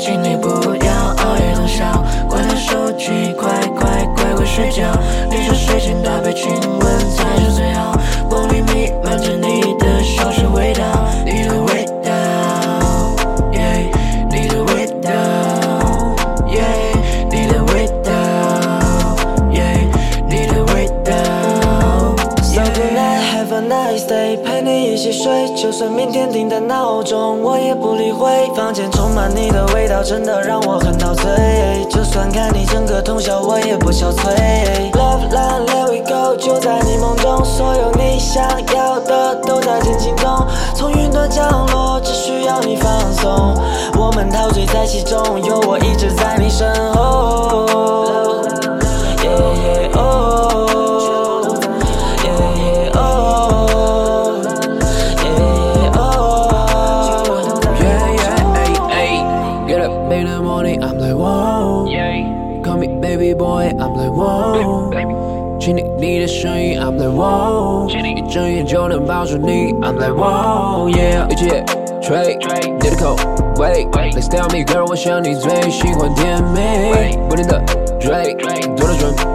请你不要熬夜通宵，关掉手机，乖睡觉。你说睡前搭配亲吻才是最好，梦里弥漫着你的香水味道，你的味道， yeah， 你的味道， yeah， 你的味道， yeah， 你的味道。So good night, have a nice day， 陪你一起睡，就算明天定的闹钟我也不理会。房间充满你的味道，真的让我很陶醉。就算看你整个通宵，我也不憔悴。Love line, let we go， 就在你梦中，所有你想要的都在进行中。从云端降落，只需要你放松，我们陶醉在其中，有我一直在你身后。Yeah, yeah, oh。Baby boy, I'm like wow， 听你的声音 I'm like wow， 一睁眼就能抱住你 I'm like wow， yeah， 一切吹你的口味 ，Let's tell me girl， 我想你最喜欢甜美，不停的追，做了准